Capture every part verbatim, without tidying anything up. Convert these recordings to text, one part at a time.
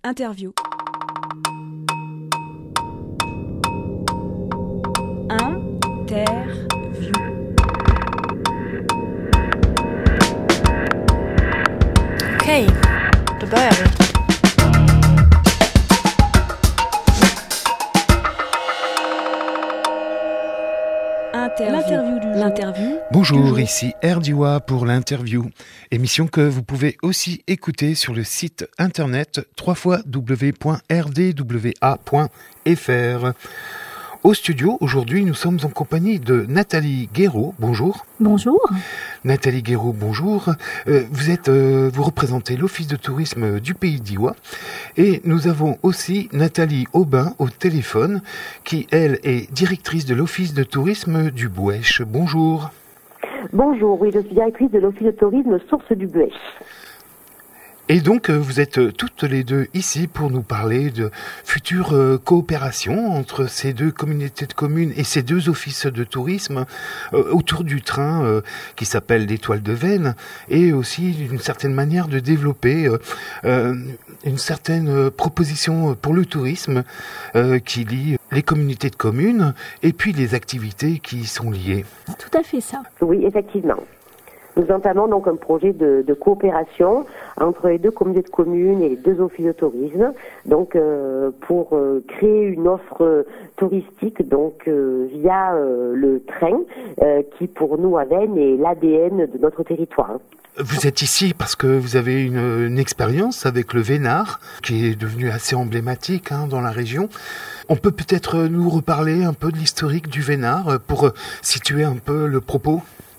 Interview. Interview. Okej, då börjar vi. L'interview du jour. L'interview Bonjour, du jour. ici Erdiwa pour l'interview. Émission que vous pouvez aussi écouter sur le site internet w w w point r d w a point f r. Au studio, aujourd'hui, nous sommes en compagnie de Nathalie Guéraud. Bonjour. Bonjour. Nathalie Guéraud, bonjour. Euh, vous êtes, euh, vous représentez l'Office de tourisme du Pays d'Iwa. Et nous avons aussi Nathalie Aubin au téléphone, qui, elle, est directrice de l'Office de tourisme du Bouèche. Bonjour. Bonjour, oui, je suis directrice de l'Office de tourisme Source du Bouèche. Et donc, vous êtes toutes les deux ici pour nous parler de futures coopérations entre ces deux communautés de communes et ces deux offices de tourisme euh, autour du train euh, qui s'appelle l'Étoile de Veynes, et aussi d'une certaine manière de développer euh, euh, une certaine proposition pour le tourisme euh, qui lie les communautés de communes et puis les activités qui y sont liées. Tout à fait ça. Oui, effectivement. Nous entamons donc un projet de, de coopération entre les deux communautés de communes et les deux offices de tourisme, donc euh, pour euh, créer une offre touristique donc euh, via euh, le train, euh, qui pour nous à Veynes est l'A D N de notre territoire. Vous êtes ici parce que vous avez une, une expérience avec le Vénard, qui est devenu assez emblématique hein, dans la région. On peut peut-être nous reparler un peu de l'historique du Vénard pour situer un peu le propos ?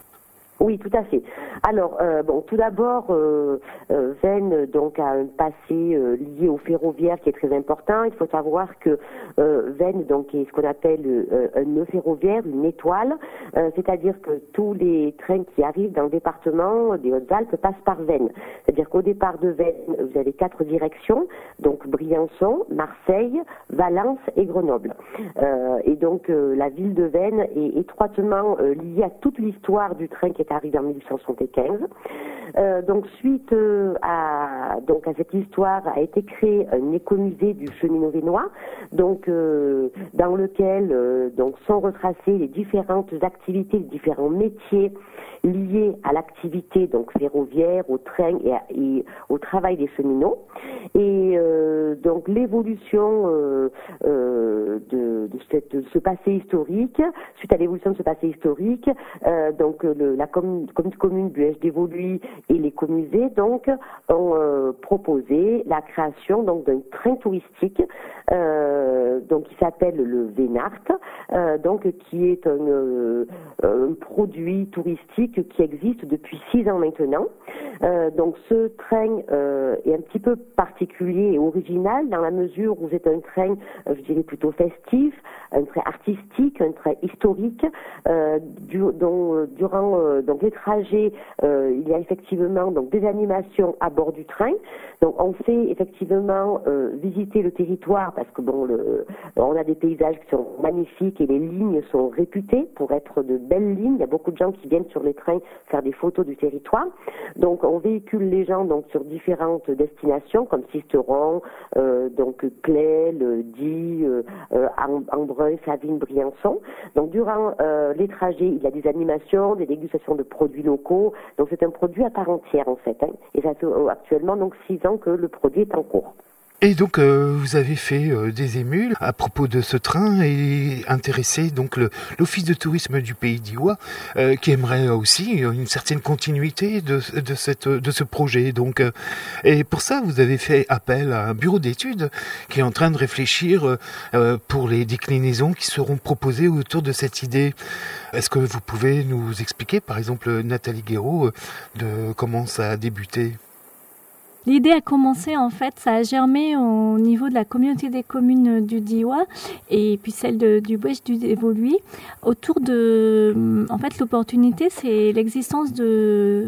Oui, tout à fait. Alors, euh, bon, tout d'abord, euh, euh, Veynes donc a un passé euh, lié au ferroviaire qui est très important. Il faut savoir que euh, Veynes donc est ce qu'on appelle euh, un nœud ferroviaire, une étoile, euh, c'est-à-dire que tous les trains qui arrivent dans le département des Hautes-Alpes passent par Veynes. C'est-à-dire qu'au départ de Veynes, vous avez quatre directions, donc Briançon, Marseille, Valence et Grenoble. Euh, et donc euh, la ville de Veynes est étroitement euh, liée à toute l'histoire du train qui est arrivé en mille huit cent soixante-quinze. Euh, donc suite euh, à donc à cette histoire a été créé un écomusée du cheminot vénois, donc euh, dans lequel euh, donc sont retracées les différentes activités, les différents métiers liés à l'activité donc ferroviaire, au train et, à, et au travail des cheminots. Et euh, donc l'évolution euh, euh, de, de, cette, de ce passé historique, suite à l'évolution de ce passé historique, euh, donc le, la commune, commune Buèche d'Évoluy et l'écomusée donc ont euh, proposé la création donc d'un train touristique euh, donc qui s'appelle le Vénart, euh, donc qui est un, euh, un produit touristique qui existe depuis six ans maintenant. Euh, donc ce train euh, est un petit peu particulier et original dans la mesure où c'est un train, euh, je dirais plutôt festif, un train artistique, un train historique, euh, du, dont euh, durant euh, donc les trajets, euh, il y a effectivement donc des animations à bord du train. Donc on fait effectivement euh, visiter le territoire parce que bon, le, on a des paysages qui sont magnifiques et les lignes sont réputées pour être de belles lignes. Il y a beaucoup de gens qui viennent sur les trains faire des photos du territoire. Donc on véhicule les gens donc sur différentes destinations comme Sisteron, euh, donc Claye, Die, euh, euh, Embrun, Savines, Briançon. Donc durant euh, les trajets, il y a des animations, des dégustations de produits locaux. Donc c'est un produit à part entière en fait. Hein. Et ça fait euh, actuellement donc six ans que le produit est en cours. Et donc, euh, vous avez fait euh, des émules à propos de ce train et intéressé donc le, l'Office de tourisme du Pays d'Iwa, euh, qui aimerait aussi une certaine continuité de, de, cette, de ce projet. Donc, euh, et pour ça, vous avez fait appel à un bureau d'études qui est en train de réfléchir euh, pour les déclinaisons qui seront proposées autour de cette idée. Est-ce que vous pouvez nous expliquer, par exemple, Nathalie Guéraud, de comment ça a débuté ? L'idée a commencé, en fait, ça a germé au niveau de la communauté des communes du Diois et puis celle de, du Bouèche d'Évoluy. Autour de, en fait, l'opportunité, c'est l'existence de,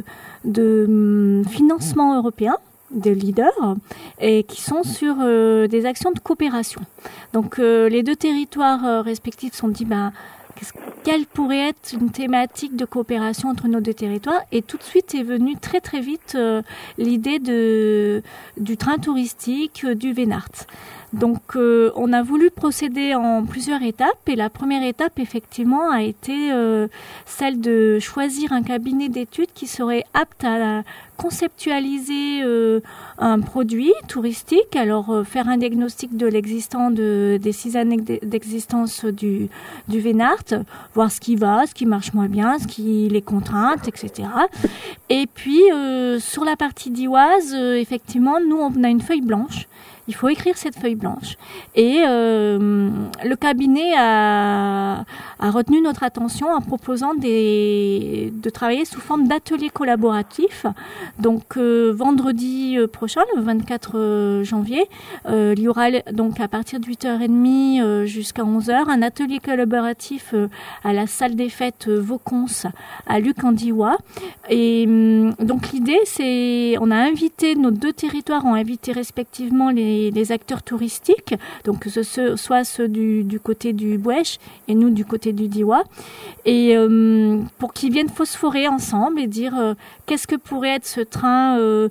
de financements européens, de leaders, et qui sont sur euh, des actions de coopération. Donc, euh, les deux territoires euh, respectifs se sont dit, ben, quelle pourrait être une thématique de coopération entre nos deux territoires. Et tout de suite est venue très très vite euh, l'idée de, du train touristique euh, du Vénart. Donc euh, on a voulu procéder en plusieurs étapes et la première étape effectivement a été euh, celle de choisir un cabinet d'études qui serait apte à conceptualiser euh, un produit touristique, alors euh, faire un diagnostic de l'existant de, des six années d'existence du, du Vénart, voir ce qui va, ce qui marche moins bien, ce qui les contraintes, et cetera. Et puis euh, sur la partie dioise, euh, effectivement, nous on a une feuille blanche. Il faut écrire cette feuille blanche. Et euh, le cabinet a, a retenu notre attention en proposant des, de travailler sous forme d'ateliers collaboratifs. Donc euh, vendredi prochain, le vingt-quatre janvier, euh, il y aura donc à partir de huit heures trente euh, jusqu'à onze heures un atelier collaboratif euh, à la salle des fêtes euh, Vaucons à Luc-en-Diois. Et euh, donc l'idée, c'est, on a invité, nos deux territoires ont invité respectivement les les acteurs touristiques, donc que ce soit ceux du, du côté du Bouèche et nous du côté du Diois, et euh, pour qu'ils viennent phosphorer ensemble et dire euh, qu'est-ce que pourrait être ce train euh,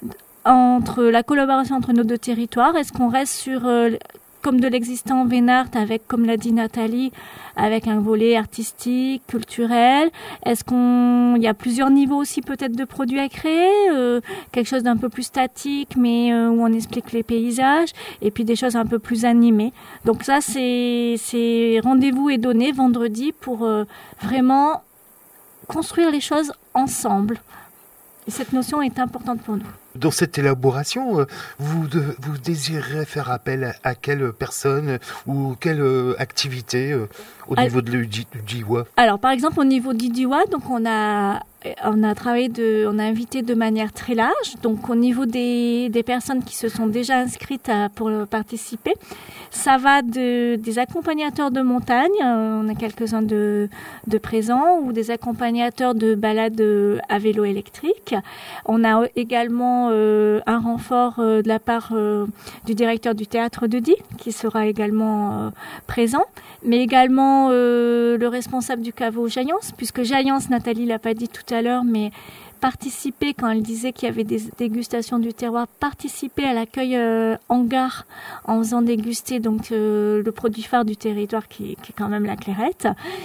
entre la collaboration entre nos deux territoires. Est-ce qu'on reste sur euh, comme de l'existant Vénart avec, comme l'a dit Nathalie, avec un volet artistique, culturel? Est-ce qu'on, il y a plusieurs niveaux aussi peut-être de produits à créer, euh, quelque chose d'un peu plus statique, mais euh, où on explique les paysages, et puis des choses un peu plus animées. Donc ça, c'est, c'est rendez-vous est donné vendredi pour euh, vraiment construire les choses ensemble. Et cette notion est importante pour nous. Dans cette élaboration, vous, de, vous désirez faire appel à, à quelle personne ou quelle activité au à, niveau de, du Diois? Alors, par exemple, au niveau du Diois, donc on a on a travaillé de, on a invité de manière très large. Donc, au niveau des des personnes qui se sont déjà inscrites à, pour participer, ça va de des accompagnateurs de montagne, on a quelques-uns de de présents, ou des accompagnateurs de balades à vélo électrique. On a également Euh, un renfort euh, de la part euh, du directeur du théâtre de Die qui sera également euh, présent, mais également euh, le responsable du caveau Jaillance, puisque Jaillance, Nathalie l'a pas dit tout à l'heure, mais participer, quand elle disait qu'il y avait des dégustations du terroir, participer à l'accueil euh, en gare en faisant déguster donc euh, le produit phare du territoire qui, qui est quand même la clairette.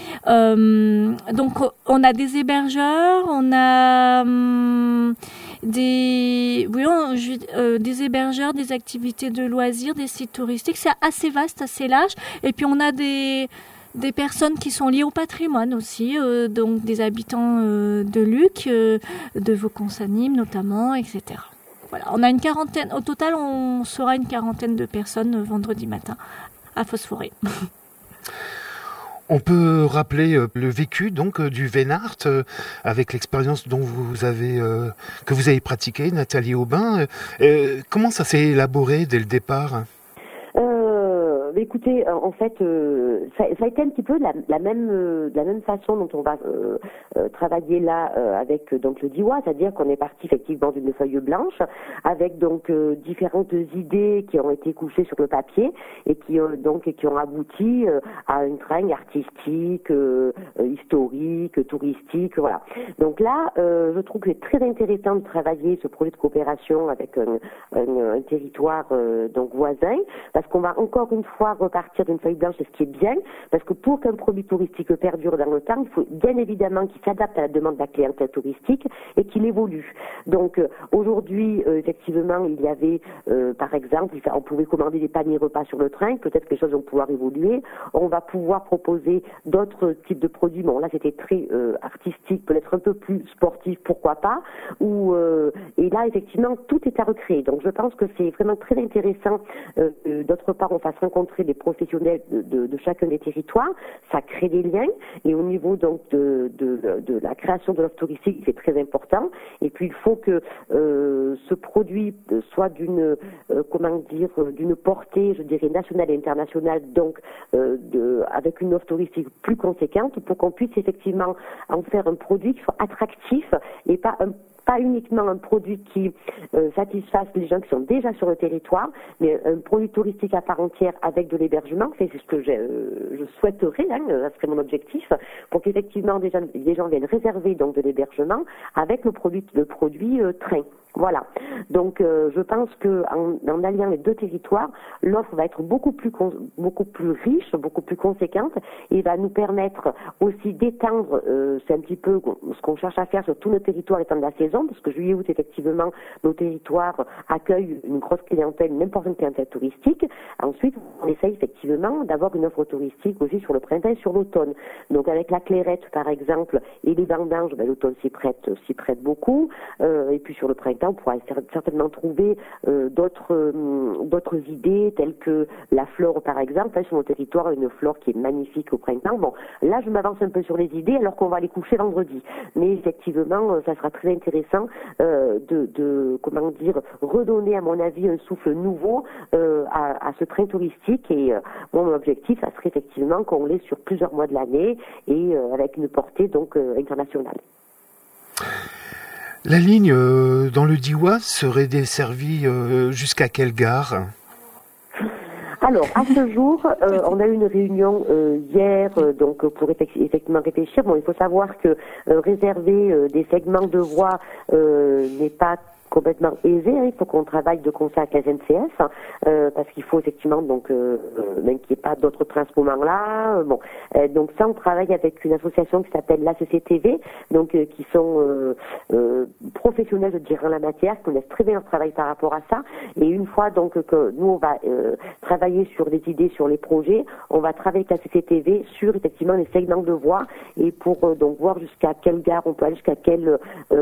Euh, donc on a des hébergeurs, on a hum, des oui on, je, euh, des hébergeurs, des activités de loisirs, des sites touristiques. C'est assez vaste, assez large. Et puis on a des des personnes qui sont liées au patrimoine aussi, euh, donc des habitants euh, de Luc, euh, de Vaucons-Nîmes notamment, et cetera. Voilà, on a une quarantaine, au total on sera une quarantaine de personnes euh, vendredi matin à phosphorer. On peut rappeler euh, le vécu donc euh, du Vénart euh, avec l'expérience dont vous avez euh, que vous avez pratiqué, Nathalie Aubin. Euh, comment ça s'est élaboré dès le départ? Écoutez, en fait, euh, ça, ça a été un petit peu de la, la même euh, de la même façon dont on va euh, euh, travailler là euh, avec donc le Diois, c'est-à-dire qu'on est parti effectivement d'une feuille blanche avec donc euh, différentes idées qui ont été couchées sur le papier et qui euh, donc qui ont abouti euh, à une trame artistique, euh, euh, historique, touristique, voilà. Donc là, euh, je trouve que c'est très intéressant de travailler ce projet de coopération avec un, un, un territoire euh, donc voisin, parce qu'on va encore une fois repartir d'une feuille blanche, c'est ce qui est bien, parce que pour qu'un produit touristique perdure dans le temps, il faut bien évidemment qu'il s'adapte à la demande de la clientèle touristique et qu'il évolue. Donc euh, aujourd'hui, euh, effectivement, il y avait, euh, par exemple, on pouvait commander des paniers repas sur le train, peut-être que les choses vont pouvoir évoluer, on va pouvoir proposer d'autres types de produits, bon là c'était très euh, artistique, peut-être un peu plus sportif, pourquoi pas, ou, euh, et là effectivement tout est à recréer, donc je pense que c'est vraiment très intéressant, euh, euh, d'autre part on fasse rencontrer des professionnels de, de, de chacun des territoires, ça crée des liens, et au niveau donc de, de, de la création de l'offre touristique, c'est très important, et puis il faut que euh, ce produit soit d'une, euh, comment dire, d'une portée, je dirais, nationale et internationale, donc euh, de, avec une offre touristique plus conséquente, pour qu'on puisse effectivement en faire un produit qui soit attractif et pas un pas uniquement un produit qui euh, satisfasse les gens qui sont déjà sur le territoire, mais un produit touristique à part entière avec de l'hébergement. C'est ce que j'ai, euh, je souhaiterais, hein, ça serait mon objectif, pour qu'effectivement des gens, des gens viennent réserver donc de l'hébergement avec le produit, le produit euh, train. Voilà. Donc, euh, je pense que en, en alliant les deux territoires, l'offre va être beaucoup plus con, beaucoup plus riche, beaucoup plus conséquente, et va nous permettre aussi d'étendre. Euh, c'est un petit peu ce qu'on cherche à faire sur tout notre territoire étant de la saison, parce que juillet-août, effectivement, nos territoires accueillent une grosse clientèle, une importante clientèle touristique. Ensuite, on essaye effectivement d'avoir une offre touristique aussi sur le printemps et sur l'automne. Donc, avec la clairette, par exemple, et les vendanges, ben, l'automne s'y prête, s'y prête beaucoup. Euh, et puis sur le printemps, on pourra certainement trouver euh, d'autres euh, d'autres idées telles que la flore, par exemple. Hein, sur mon territoire, une flore qui est magnifique au printemps. Bon, là, je m'avance un peu sur les idées alors qu'on va les coucher vendredi. Mais effectivement, ça sera très intéressant euh, de, de, comment dire, redonner, à mon avis, un souffle nouveau euh, à, à ce train touristique. Et euh, bon, mon objectif, ça serait effectivement qu'on l'ait sur plusieurs mois de l'année et euh, avec une portée donc euh, internationale. La ligne euh, dans le Diois serait desservie euh, jusqu'à quelle gare ? Alors, à ce jour, euh, on a eu une réunion euh, hier, euh, donc pour effectivement réfléchir. Bon, il faut savoir que euh, réserver euh, des segments de voies euh, n'est pas complètement aisé, hein. Il faut qu'on travaille de concert avec la S N C F, euh, parce qu'il faut effectivement donc euh, même qu'il n'y ait pas d'autres trains à ce moment-là. Euh, bon, euh, donc ça, on travaille avec une association qui s'appelle l'A C C T V, donc euh, qui sont euh, euh, professionnels, je dirais, en la matière, qui connaissent très bien leur travail par rapport à ça. Et une fois donc que nous on va euh, travailler sur les idées, sur les projets, on va travailler avec la C C T V sur effectivement les segments de voies et pour euh, donc voir jusqu'à quelle gare on peut aller, jusqu'à quelle,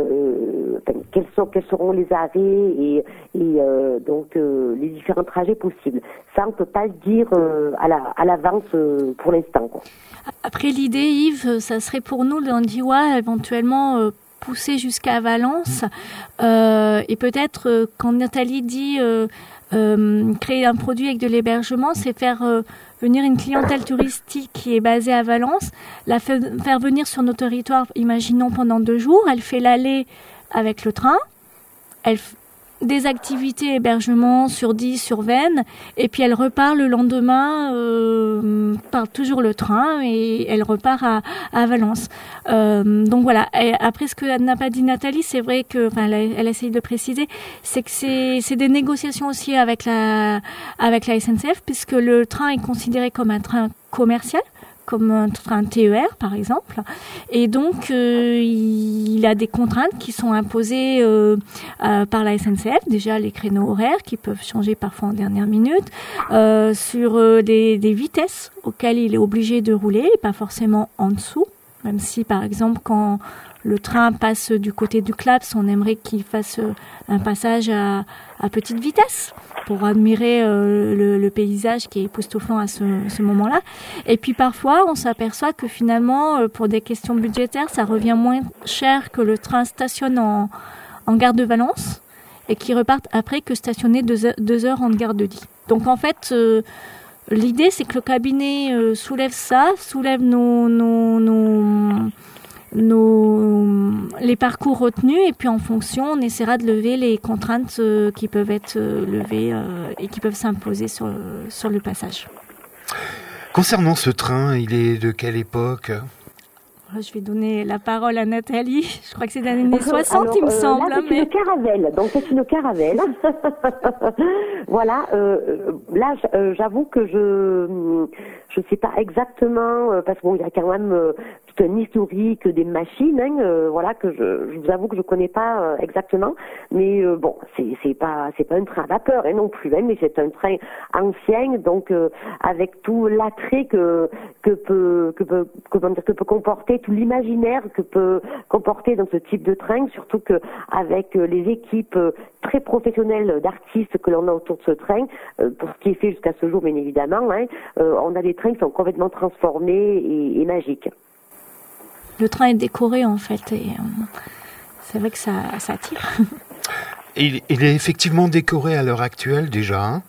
euh, enfin, quels sont, quels seront les arrêts et, et euh, donc euh, les différents trajets possibles. Ça, on peut pas le dire euh, à la à l'avance euh, pour l'instant, quoi. Après, l'idée, Yves, ça serait pour nous dans le Diois éventuellement euh, pousser jusqu'à Valence euh, et peut-être euh, quand Nathalie dit euh, euh, créer un produit avec de l'hébergement, c'est faire euh, venir une clientèle touristique qui est basée à Valence, la faire, faire venir sur nos territoires, imaginons pendant deux jours, elle fait l'aller avec le train. Elle f- des activités hébergement sur dix, sur vingt, et puis elle repart le lendemain euh, par toujours le train et elle repart à, à Valence. Euh, donc voilà. Et après, ce que n'a pas dit Nathalie, c'est vrai que, enfin, elle, elle essaye de préciser, c'est que c'est, c'est des négociations aussi avec la, avec la S N C F, puisque le train est considéré comme un train commercial, comme un train T E R par exemple, et donc euh, il a des contraintes qui sont imposées euh, euh, par la S N C F, déjà les créneaux horaires qui peuvent changer parfois en dernière minute, euh, sur euh, des, des vitesses auxquelles il est obligé de rouler, et pas forcément en dessous, même si par exemple quand le train passe du côté du Claps, on aimerait qu'il fasse un passage à, à petite vitesse pour admirer euh, le, le paysage qui est époustouflant à ce, ce moment-là. Et puis parfois, on s'aperçoit que finalement, euh, pour des questions budgétaires, ça revient moins cher que le train stationne en, en gare de Valence et qui reparte après que stationner deux heures, deux heures en gare de Die. Donc en fait, euh, l'idée, c'est que le cabinet euh, soulève ça, soulève nos... nos, nos Nos, les parcours retenus, et puis en fonction on essaiera de lever les contraintes euh, qui peuvent être euh, levées euh, et qui peuvent s'imposer sur, sur le passage. Concernant ce train, il est de quelle époque ? Je vais donner la parole à Nathalie. Je crois que c'est des années soixante, alors, il me euh, semble. Là, c'est mais... une caravelle. Donc, c'est une caravelle. Voilà. Euh, là, j'avoue que je je sais pas exactement, parce que bon, il y a quand même euh, tout un historique des machines. Hein, euh, voilà, que je, je vous avoue que je connais pas euh, exactement. Mais euh, bon, c'est c'est pas c'est pas un train à vapeur hein, non plus. Hein, mais c'est un train ancien, donc euh, avec tout l'attrait que que peut que peut comment dire, que peut comporter, tout l'imaginaire que peut comporter dans ce type de train, surtout que avec les équipes très professionnelles d'artistes que l'on a autour de ce train, euh, pour ce qui est fait jusqu'à ce jour, bien évidemment, hein, euh, on a des trains qui sont complètement transformés et, et magiques. Le train est décoré en fait, et euh, c'est vrai que ça, ça attire. Il, il est effectivement décoré à l'heure actuelle déjà, hein ?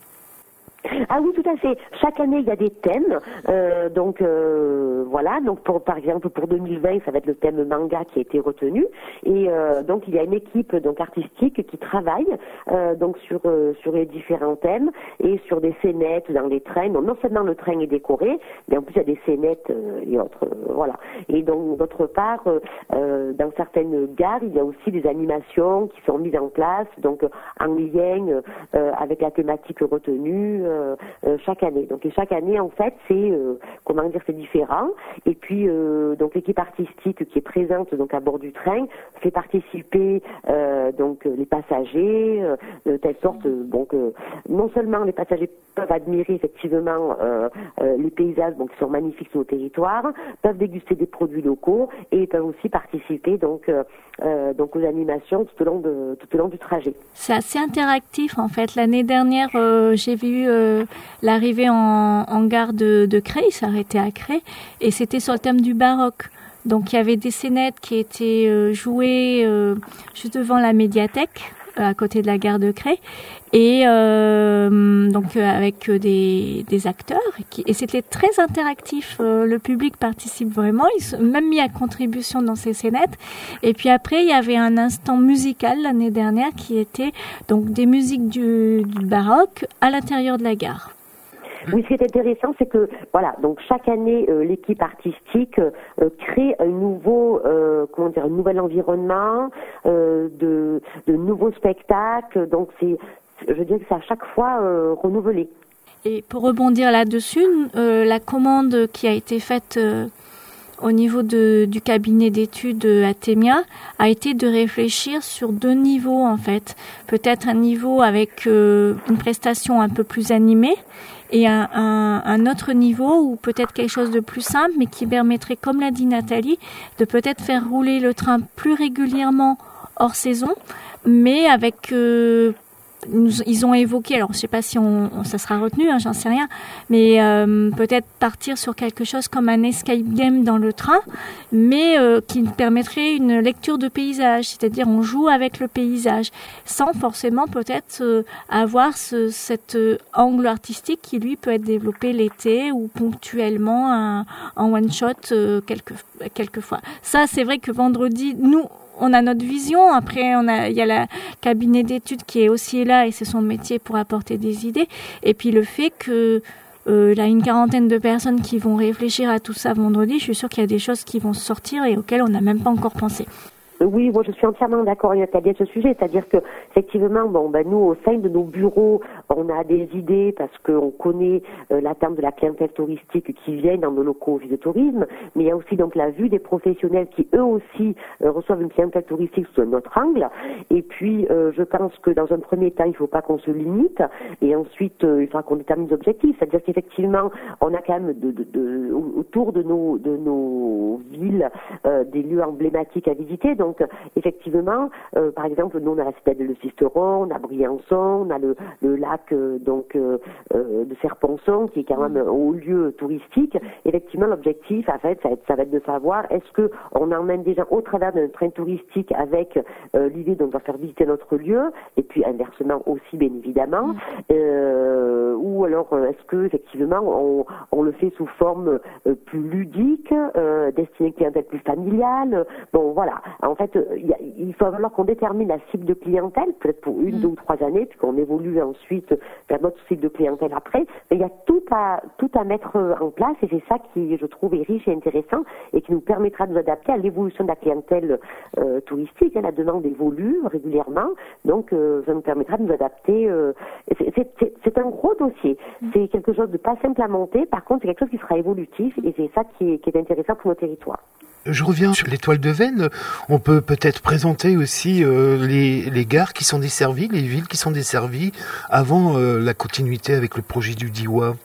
Ah oui, tout à fait. Chaque année, il y a des thèmes. Euh, donc euh, voilà. Donc pour, par exemple, pour deux mille vingt, ça va être le thème manga qui a été retenu. Et euh, donc il y a une équipe donc artistique qui travaille euh, donc sur euh, sur les différents thèmes et sur des scénettes dans les trains. Donc non seulement le train est décoré, mais en plus il y a des scénettes euh, et autres. Euh, voilà. Et donc d'autre part, euh, euh, dans certaines gares, il y a aussi des animations qui sont mises en place, donc en lien euh, avec la thématique retenue. Euh, euh, chaque année. Donc et chaque année en fait c'est euh, comment dire c'est différent. Et puis euh, donc l'équipe artistique qui est présente donc à bord du train fait participer euh, donc les passagers euh, de telle sorte euh, donc euh, non seulement les passagers peuvent admirer effectivement euh, euh, les paysages donc qui sont magnifiques sur le territoire, peuvent déguster des produits locaux et peuvent aussi participer donc euh, euh, donc aux animations tout au long de tout au long du trajet. C'est assez interactif en fait. L'année dernière euh, j'ai vu euh, l'arrivée en, en gare de, de Creil, il s'arrêtait à Creil, et c'était sur le thème du baroque. Donc il y avait des scénettes qui étaient euh, jouées euh, juste devant la médiathèque, à côté de la gare de Creil, et euh, donc euh, avec des, des acteurs, qui, et c'était très interactif. Euh, le public participe vraiment, ils sont même mis à contribution dans ces scénettes. Et puis après, il y avait un instant musical l'année dernière qui était donc des musiques du, du baroque à l'intérieur de la gare. Oui, ce qui est intéressant, c'est que voilà, donc chaque année, euh, l'équipe artistique euh, crée un nouveau, euh, comment dire, un nouvel environnement, euh, de, de nouveaux spectacles. Donc c'est, je veux dire que c'est à chaque fois euh, renouvelé. Et pour rebondir là-dessus, euh, la commande qui a été faite euh, au niveau de, du cabinet d'études Atemia a été de réfléchir sur deux niveaux en fait. Peut-être un niveau avec euh, une prestation un peu plus animée, et un, un, un autre niveau ou peut-être quelque chose de plus simple, mais qui permettrait, comme l'a dit Nathalie, de peut-être faire rouler le train plus régulièrement hors saison, mais avec euh, nous, ils ont évoqué, alors je ne sais pas si on, on, ça sera retenu, hein, j'en sais rien, mais euh, peut-être partir sur quelque chose comme un escape game dans le train, mais euh, qui permettrait une lecture de paysage, c'est-à-dire on joue avec le paysage, sans forcément peut-être euh, avoir ce, cet euh, angle artistique qui lui peut être développé l'été ou ponctuellement un, en one-shot euh, quelques, quelquefois. Ça, c'est vrai que vendredi, nous, on a notre vision. Après, on a, il y a la cabinet d'études qui est aussi là et c'est son métier pour apporter des idées. Et puis le fait que euh, là, une quarantaine de personnes qui vont réfléchir à tout ça vendredi, je suis sûre qu'il y a des choses qui vont sortir et auxquelles on n'a même pas encore pensé. Oui, moi je suis entièrement d'accord avec Nathalie à ce sujet, c'est-à-dire que effectivement, bon, ben nous au sein de nos bureaux, on a des idées parce qu'on connaît euh, l'attente de la clientèle touristique qui vient dans nos locaux Office de tourisme, mais il y a aussi donc la vue des professionnels qui eux aussi euh, reçoivent une clientèle touristique sous un autre angle. Et puis, euh, je pense que dans un premier temps, il ne faut pas qu'on se limite, et ensuite, euh, il faudra qu'on détermine des objectifs, c'est-à-dire qu'effectivement, on a quand même de, de, de, autour de nos de nos villes euh, des lieux emblématiques à visiter. Donc, effectivement, euh, par exemple, nous, on a la citadelle de Sisteron, on a Briançon, on a le, le lac euh, donc euh, euh, de Serponçon, qui est quand même un haut lieu touristique. Effectivement, l'objectif, en fait, ça va être, ça va être de savoir est-ce que on emmène des gens au travers d'un train touristique avec euh, l'idée de faire visiter notre lieu, et puis inversement aussi, bien évidemment, mmh. euh, ou alors est-ce que effectivement on, on le fait sous forme euh, plus ludique, euh, destinée à une clientèle plus familiale. Bon, voilà. En fait, il, y a, il faut falloir qu'on détermine la cible de clientèle, peut-être pour une, mmh. deux ou trois années, puis qu'on évolue ensuite vers notre cible de clientèle après. Mais il y a tout à tout à mettre en place, et c'est ça qui, je trouve, est riche et intéressant, et qui nous permettra de nous adapter à l'évolution de la clientèle euh, touristique. La demande évolue régulièrement, donc euh, ça nous permettra de nous adapter. Euh, c'est, c'est, c'est, c'est un gros dossier. Mmh. C'est quelque chose de pas simple à monter. Par contre, c'est quelque chose qui sera évolutif, et c'est ça qui est, qui est intéressant pour nos territoires. Je reviens sur l'étoile de Veynes. On peut peut-être présenter aussi euh, les, les gares qui sont desservies, les villes qui sont desservies avant euh, la continuité avec le projet du Diois.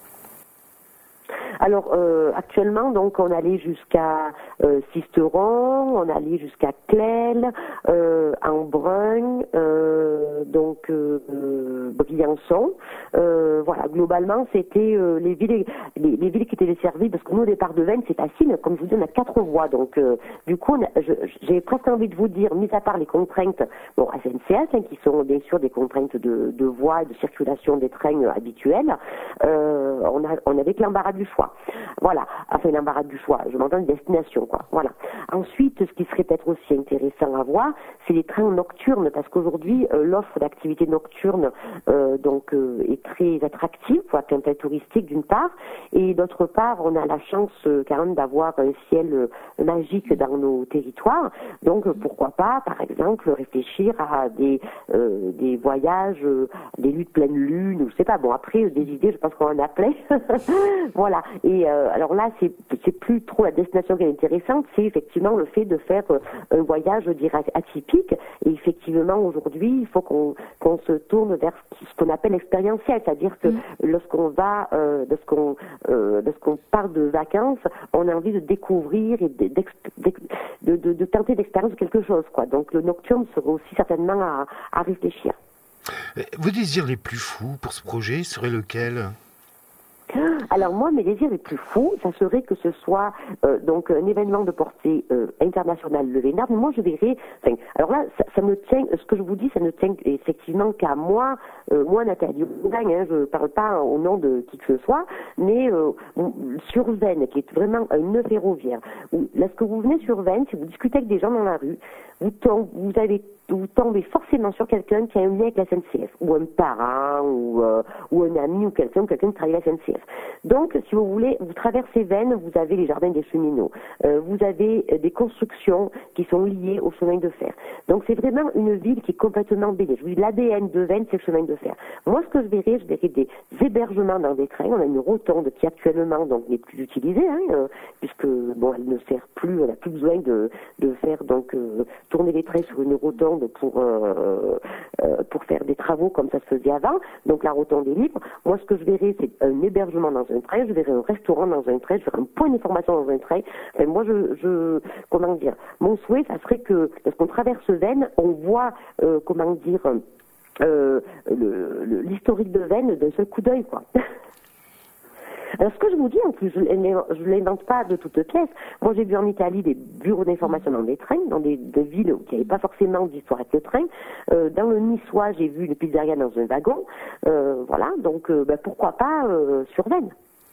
Alors euh, actuellement, donc on allait jusqu'à euh, Sisteron, on allait jusqu'à Clel, euh, Embrun, euh, donc euh, Briançon. Euh, voilà. voilà, globalement, c'était euh, les villes, les, les villes qui étaient desservies, parce que nous, au départ de Veynes, c'est facile. Comme je vous dis, on a quatre voies, donc euh, du coup, on a, je, j'ai presque envie de vous dire, mis à part les contraintes, bon, S N C F, hein, qui sont bien sûr des contraintes de, de voies et de circulation des trains euh, habituels, euh, on a, on avait que l'embarras du choix. Voilà, enfin l'embarras du choix. Je m'entends de destination, quoi. Voilà. Ensuite, ce qui serait peut-être aussi intéressant à voir, c'est les trains nocturnes, parce qu'aujourd'hui, euh, l'offre d'activités nocturnes euh, donc euh, est très attractive pour la clientèle touristique d'une part, et d'autre part, on a la chance euh, quand même d'avoir un ciel euh, magique dans nos territoires. Donc, euh, pourquoi pas, par exemple, réfléchir à des euh, des voyages, euh, des nuits de pleine lune, ou je sais pas. Bon, après, euh, des idées, je pense qu'on en a plein. Voilà. Et euh, alors là, c'est c'est plus trop la destination qui est intéressante, c'est effectivement le fait de faire euh, un voyage, je dirais, atypique. Et effectivement, aujourd'hui, il faut qu'on qu'on se tourne vers ce qu'on appelle expérientiel, c'est-à-dire que mmh. lorsqu'on va, euh, lorsqu'on, euh, lorsqu'on part de vacances, on a envie de découvrir et de, de, de, de tenter d'expérience quelque chose, quoi. Donc le nocturne serait aussi certainement à, à réfléchir. Vos désirs les plus fous pour ce projet seraient lesquels ? Alors moi, mes désirs les plus fous, ça serait que ce soit euh, donc un événement de portée euh, internationale, le Vénard. Mais moi, je verrais. Enfin, alors là, ça, ça ne tient. Ce que je vous dis, ça ne tient effectivement qu'à moi, euh, moi, Nathalie Oudin. Hein, je parle pas au nom de qui que ce soit, mais euh, sur Veynes, qui est vraiment un nœud ferroviaire. Où, lorsque vous venez sur Veynes, si vous discutez avec des gens dans la rue, vous tombez, vous avez vous tombez forcément sur quelqu'un qui a un lien avec la S N C F, ou un parent, ou, euh, ou un ami, ou quelqu'un, ou quelqu'un qui travaille à la S N C F. Donc, si vous voulez, vous traversez Veynes, vous avez les jardins des cheminots, euh, vous avez euh, des constructions qui sont liées au chemin de fer. Donc, c'est vraiment une ville qui est complètement baignée. Je vous dis, l'A D N de Veynes, c'est le chemin de fer. Moi, ce que je verrais, je verrais des hébergements dans des trains. On a une rotonde qui actuellement donc n'est plus utilisée, hein, euh, puisque bon, elle ne sert plus, on n'a plus besoin de, de faire donc euh, tourner les trains sur une rotonde pour euh, euh, pour faire des travaux comme ça se faisait avant. Donc la rotonde est libre. Moi, ce que je verrais, c'est un hébergement dans un train, je verrais un restaurant dans un train, je verrais un point d'information dans un train. Enfin, moi, je, je comment dire, mon souhait, ça serait que lorsqu'on traverse Veynes, on voit euh, comment dire euh, le, le, l'historique de Veynes d'un seul coup d'œil, quoi. Alors, ce que je vous dis, en plus, je ne l'invente pas de toutes pièces. Moi, j'ai vu en Italie des bureaux d'information dans des trains, dans des, des villes où il n'y avait pas forcément d'histoire avec le train. Euh, dans le Niçois, j'ai vu une pizzeria dans un wagon. Euh, voilà, donc euh, ben, pourquoi pas euh, sur Veynes.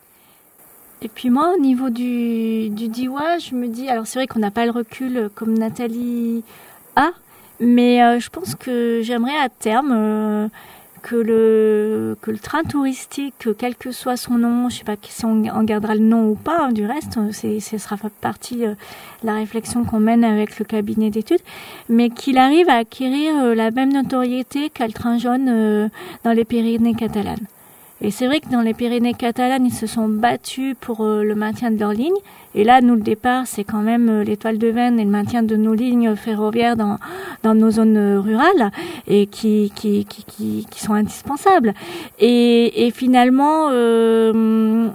Et puis moi, au niveau du, du D I W A, je me dis, alors c'est vrai qu'on n'a pas le recul comme Nathalie a, mais euh, je pense que j'aimerais à terme... Euh, que le, que le train touristique, quel que soit son nom, je ne sais pas si on en gardera le nom ou pas, hein, du reste, c'est, ce sera partie de euh, la réflexion qu'on mène avec le cabinet d'études, mais qu'il arrive à acquérir euh, la même notoriété qu'a le train jaune euh, dans les Pyrénées catalanes. Et c'est vrai que dans les Pyrénées catalanes, ils se sont battus pour euh, le maintien de leurs lignes. Et là, nous, le départ, c'est quand même euh, l'étoile de Veynes et le maintien de nos lignes ferroviaires dans, dans nos zones rurales et qui, qui, qui, qui, qui sont indispensables. Et, et finalement, euh,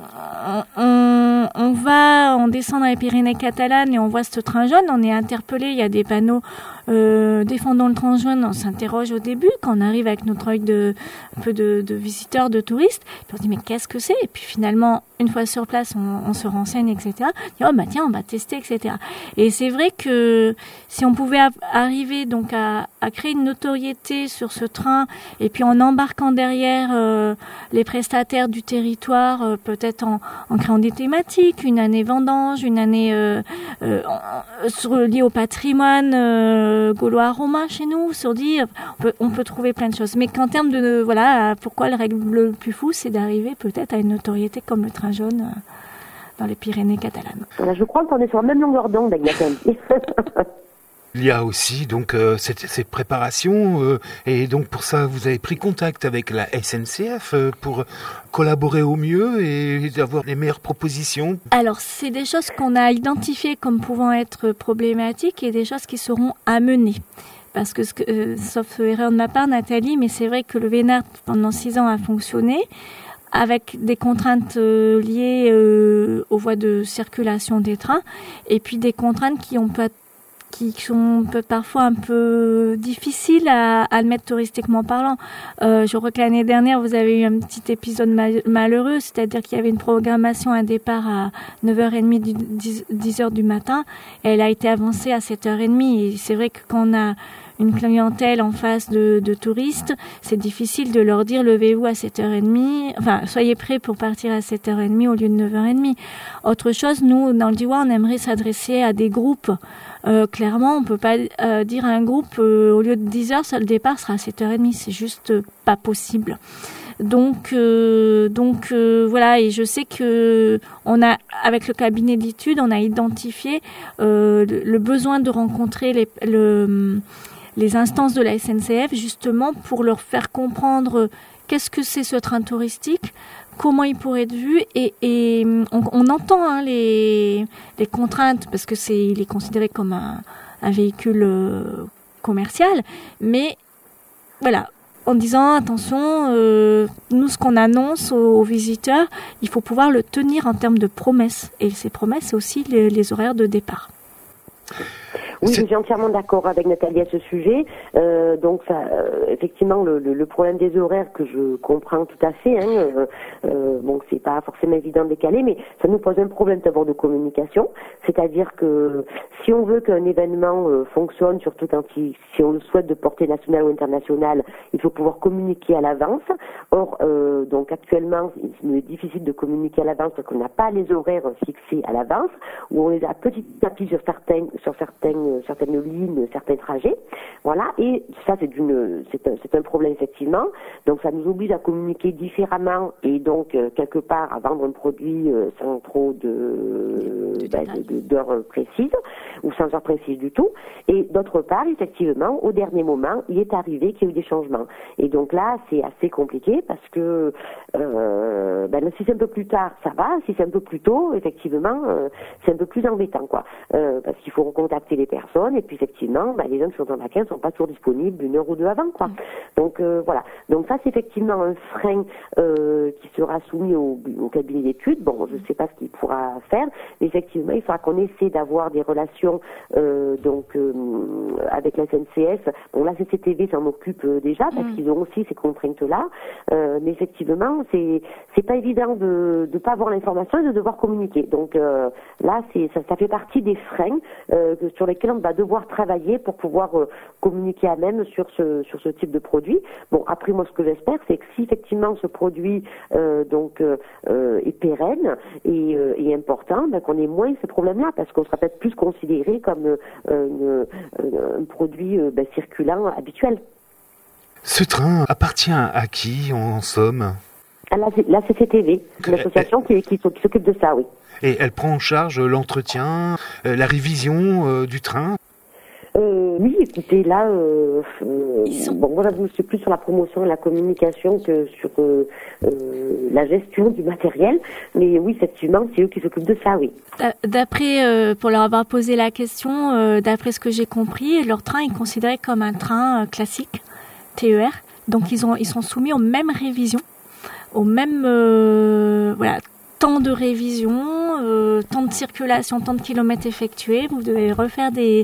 on, on va, on descend dans les Pyrénées catalanes et on voit ce train jaune, on est interpellé, il y a des panneaux Euh, défendons le train jaune, on s'interroge au début quand on arrive avec notre œil de un peu de, de visiteurs, de touristes, puis on se dit mais qu'est-ce que c'est? Et puis finalement, une fois sur place, on, on se renseigne, et cetera. On dit oh bah tiens, on va tester, et cetera. Et c'est vrai que si on pouvait a- arriver donc à, à créer une notoriété sur ce train, et puis en embarquant derrière euh, les prestataires du territoire, euh, peut-être en, en créant des thématiques, une année vendange, une année euh, euh, sur, liée au patrimoine. Euh, gaulois-romain chez nous, sur dit, on peut, on peut trouver plein de choses. Mais qu'en termes de, voilà, pourquoi le règle le plus fou, c'est d'arriver peut-être à une notoriété comme le train jaune euh, dans les Pyrénées catalanes. Voilà, je crois qu'on est sur la même longueur d'onde avec Nathalie. Il y a aussi donc euh, cette, cette préparation euh, et donc pour ça vous avez pris contact avec la S N C F euh, pour collaborer au mieux et avoir les meilleures propositions. Alors c'est des choses qu'on a identifiées comme pouvant être problématiques et des choses qui seront à mener. Parce que, euh, sauf erreur de ma part Nathalie, mais c'est vrai que le Vénard pendant six ans a fonctionné avec des contraintes euh, liées euh, aux voies de circulation des trains et puis des contraintes qui ont peut qui sont parfois un peu difficiles à, à admettre touristiquement parlant. Euh, je crois que l'année dernière, vous avez eu un petit épisode mal, malheureux, c'est-à-dire qu'il y avait une programmation, un départ à neuf heures trente, du, dix heures du matin, et elle a été avancée à sept heures trente. Et c'est vrai que quand on a une clientèle en face de, de touristes, c'est difficile de leur dire levez-vous à sept heures trente, enfin soyez prêts pour partir à sept heures trente au lieu de neuf heures trente. Autre chose, nous, dans le Diois, on aimerait s'adresser à des groupes. Euh, clairement, on peut pas euh, dire à un groupe euh, au lieu de dix heures, ça, le départ sera à sept heures trente, c'est juste euh, pas possible. Donc, euh, donc euh, voilà, et je sais que on a, avec le cabinet d'études, on a identifié euh, le, le besoin de rencontrer les, le, les instances de la S N C F justement pour leur faire comprendre qu'est-ce que c'est ce train touristique, comment il pourrait être vu, et, et on, on entend hein, les, les contraintes parce que c'est, il est considéré comme un, un véhicule euh, commercial, mais voilà, en disant attention, euh, nous ce qu'on annonce aux, aux visiteurs, il faut pouvoir le tenir en termes de promesses, et ces promesses c'est aussi les, les horaires de départ. Oui, je suis entièrement d'accord avec Nathalie à ce sujet. Euh, donc, ça, euh, effectivement, le, le, le problème des horaires que je comprends tout à fait. Hein, euh, euh, bon, c'est pas forcément évident de décaler, mais ça nous pose un problème d'abord de communication. C'est-à-dire que si on veut qu'un événement euh, fonctionne, surtout quand il, si on le souhaite de portée nationale ou internationale, il faut pouvoir communiquer à l'avance. Or, euh, donc actuellement, il est difficile de communiquer à l'avance parce qu'on n'a pas les horaires fixés à l'avance, ou on les a petit à petit sur certaines, sur certaines certaines lignes, certains trajets, voilà, et ça c'est d'une, c'est un, c'est un problème effectivement, donc ça nous oblige à communiquer différemment et donc euh, quelque part à vendre un produit euh, sans trop de, ben, de, de d'heures précises ou sans heures précises du tout, et d'autre part effectivement au dernier moment il est arrivé qu'il y a eu des changements, et donc là c'est assez compliqué parce que euh, ben, si c'est un peu plus tard ça va, si c'est un peu plus tôt effectivement euh, c'est un peu plus embêtant quoi, euh, parce qu'il faut recontacter les personnes. Et puis effectivement, bah, les gens qui sont en vacances ne sont pas toujours disponibles une heure ou deux avant, quoi. Mmh. Donc euh, voilà. Donc ça c'est effectivement un frein euh, qui sera soumis au, au cabinet d'études. Bon, je ne sais pas ce qu'il pourra faire, mais effectivement, il faudra qu'on essaie d'avoir des relations euh, donc euh, avec la S N C F. Bon, la C C T V s'en occupe euh, déjà parce mmh. qu'ils ont aussi ces contraintes-là. Euh, mais effectivement, c'est c'est pas évident de de pas avoir l'information et de devoir communiquer. Donc euh, là, c'est ça, ça fait partie des freins euh, sur lesquels on va devoir travailler pour pouvoir euh, communiquer à même sur ce sur ce type de produit. Bon, après moi ce que j'espère c'est que si effectivement ce produit euh, donc euh, est pérenne et, euh, et important, ben, qu'on ait moins ce problème-là parce qu'on sera peut-être plus considéré comme euh, une, un produit euh, ben, circulant habituel. Ce train appartient à qui en somme? À la, la C C T V, l'association qui, qui, qui s'occupe de ça, oui. Et elle prend en charge l'entretien, euh, la révision euh, du train? euh, Oui, écoutez, là, euh, euh, sont... bon, moi, je suis plus sur la promotion et la communication que sur euh, euh, la gestion du matériel. Mais oui, effectivement, c'est eux qui s'occupent de ça, oui. D'après, euh, pour leur avoir posé la question, euh, d'après ce que j'ai compris, leur train est considéré comme un train euh, classique, T E R. Donc, ils, ont, ils sont soumis aux mêmes révisions, aux mêmes... Euh, voilà, temps de révision, euh, temps de circulation, temps de kilomètres effectués. Vous devez refaire des,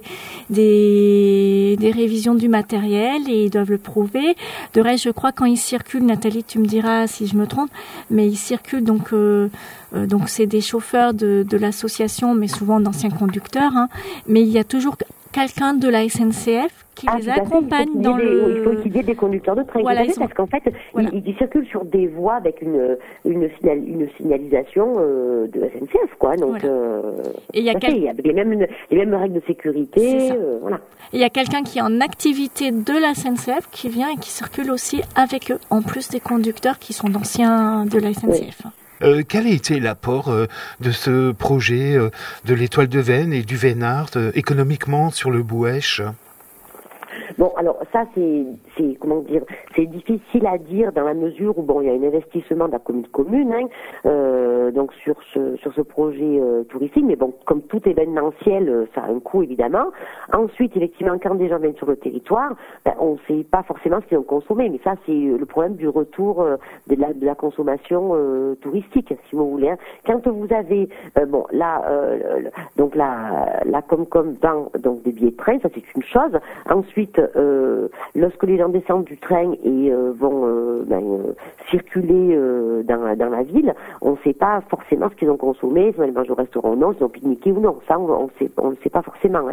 des, des révisions du matériel et ils doivent le prouver. De reste, je crois quand ils circulent, Nathalie, tu me diras si je me trompe, mais ils circulent donc euh, euh, donc c'est des chauffeurs de, de l'association, mais souvent d'anciens conducteurs. Hein, mais il y a toujours quelqu'un de la S N C F qui ah, les accompagne il dans des, le... Il faut qu'il y ait des conducteurs de train, voilà, sont... parce qu'en fait, voilà. ils, ils circulent sur des voies avec une, une, signal, une signalisation euh, de la S N C F, quoi. Donc, voilà. euh, et il y a, quel... il y a les, mêmes, les mêmes règles de sécurité, euh, voilà. Et il y a quelqu'un qui est en activité de la S N C F qui vient et qui circule aussi avec eux, en plus des conducteurs qui sont d'anciens de la S N C F. Oui. Euh, quel a été l'apport euh, de ce projet euh, de l'Étoile de Veynes et du Vénard euh, économiquement sur le Bouèche ? Bon, alors ça, c'est, c'est comment dire, c'est difficile à dire dans la mesure où bon, il y a un investissement de la commune commune, hein, euh, donc sur ce sur ce projet euh, touristique, mais bon, comme tout événementiel, euh, ça a un coût évidemment. Ensuite, effectivement, quand des gens viennent sur le territoire, ben, on ne sait pas forcément ce qu'ils ont consommé, mais ça, c'est le problème du retour euh, de, la, de la consommation euh, touristique, si vous voulez. Hein. Quand vous avez, euh, bon, là, euh, donc la la Comcom vend donc des billets de train, ça c'est une chose. Ensuite, euh, lorsque les gens descendent du train et euh, vont euh, ben, euh, circuler euh, dans, dans la ville, on ne sait pas forcément ce qu'ils ont consommé, si on mangé au restaurant ou non, s'ils ont pique-niqué ou non. Ça, on ne sait, on le sait pas forcément. Hein.